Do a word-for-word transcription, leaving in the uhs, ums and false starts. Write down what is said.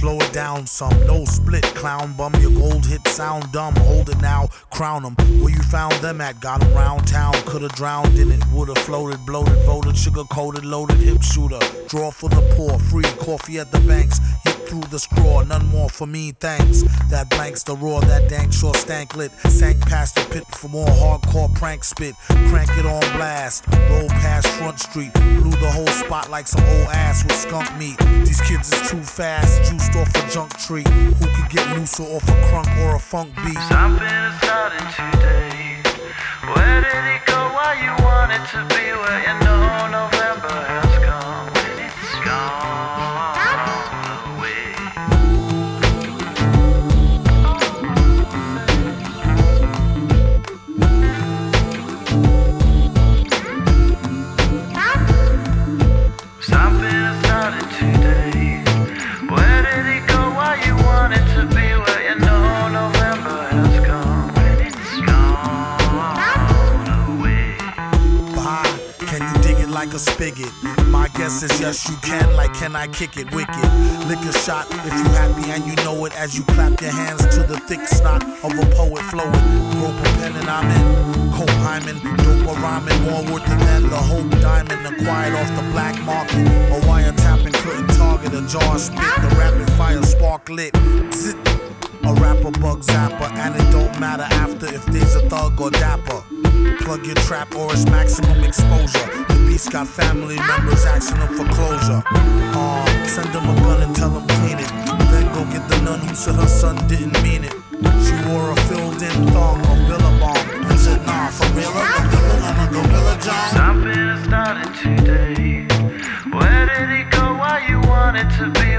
slow it down some. No split, clown bum. Your gold hit sound dumb. Hold it now, crown them. Where you found them at? Got them round town. Could've drowned in it. Would've floated, bloated, voted, sugar coated, loaded, hip shooter. Draw for the poor, free coffee at the banks. Hit through the straw, none more for me, thanks. That blanks the roar, that dank sure stank lit. Sank past the pit for more hardcore prank spit. Crank it on blast, roll past Front Street. Blew the whole spot like some old ass with skunk meat. These kids is too fast, juiced off a junk tree. Who could get looser off a crunk or a funk beat? Something is starting today. Where did it go? Why you want it to be? Where you know November has come and it's gone away. Something is starting today. Where did it go? Why you want it to be? Where you know November has come and it's gone away. Bah, can you dig it like a spigot? My guess is yes you can, like can I kick it wicked? Lick a shot if you happy and you know it as you clap your hands to the thick snot of a poet flowing. Rope a pen and I'm in. Cope hymen, dope or rhyming, more worth than the hope diamond acquired off the black market. A wiretapping couldn't target a jar spit, the rapid fire spark lit. Zit. A rapper bug zapper, and it don't matter after if there's a thug or dapper. Plug your trap or it's maximum exposure. The beast got family members asking them for closure. Uh, send them a gun and tell them clean it. Then go get the nun who said her son didn't mean it. She wore a filled-in thong or Billabong and said, nah, for real, I'm a gorilla, I'm a gorilla, John. Something is starting today. Where did it go? Why you want it to be?